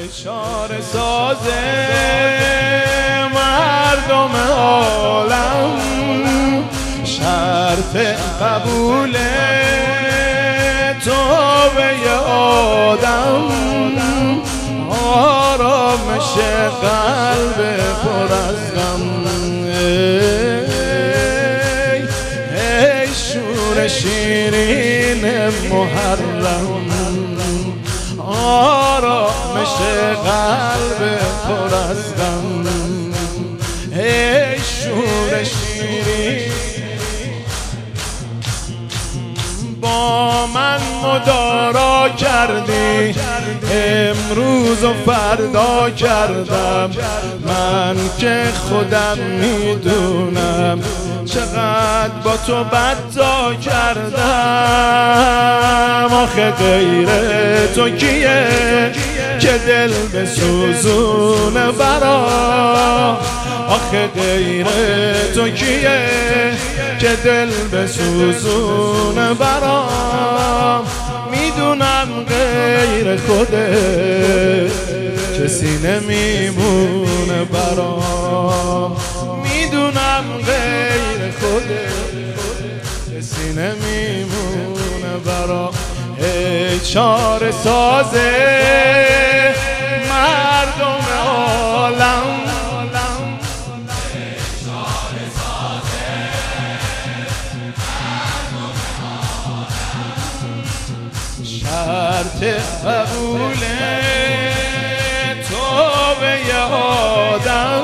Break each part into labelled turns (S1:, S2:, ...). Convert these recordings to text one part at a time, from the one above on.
S1: چاره ساز مردم عالم، شرط قبول توبه آدم، آرامش قلب پر از غم. ای شور شیرین محرم، آرامش قلب پر از غم. ای شور شیرین با من مدارا کردی، امروز و فردا کردم، من که خودم میدونم چقدر با تو بدا کردم. آخه غیر تو کیه که دل بسوزونه برام؟ آخه غیر تو کیه که دل بسوزونه برام؟ میدونم غیر خودت کسی نمیمونه برام، میدونم غیر خودت کسی نمیمونه برام. ای چاره ساز مردم عالم، شرط قبول توبه آدم،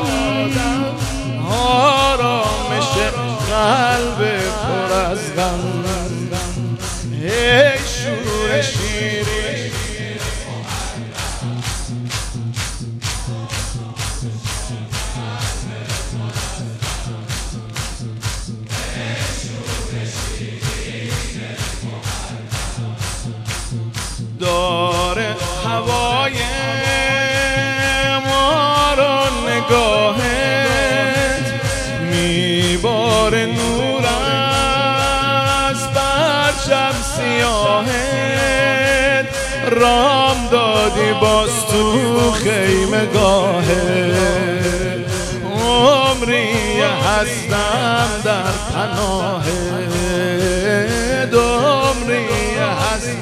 S1: آرامش قلب پر از غم. ای شور شیرین داره هوای ما رو نگاهت، میباره نور از پرچم سیاهت، رام دادی باز تو خیمه گاهت، عمری هستم در پناهت، عمری هستم.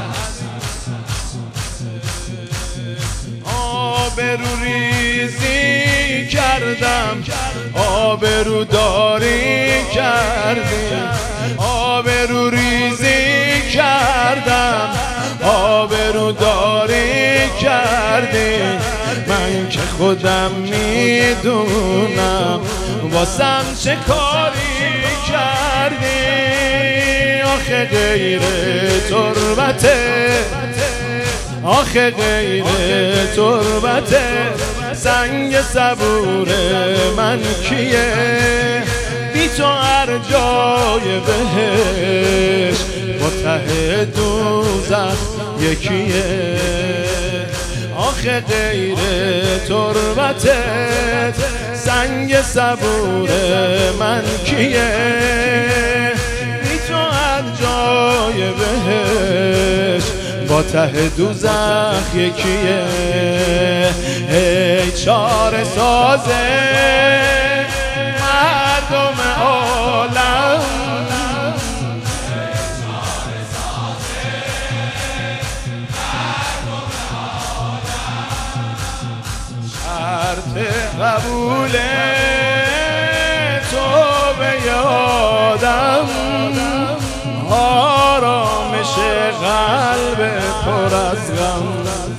S1: آبرو ریزی کردم، آبرو داری کردی، آبرو ریزی کردم، آبرو داری کردی، من که خودم میدونم واسم چه کاری کردی. آخه غیر تربته، آخه غیر تربت سنگ صبور من کیه؟ بی تو هر جای بهش با ته دوزخ یکیه. آخه غیر تربت سنگ صبور من کیه؟ بی تو هر جای بهش با ته دوزخ یکیه. ای چاره ساز مردم عالم، شرط قبول توبه آدم، آرامش قلب پر از غم.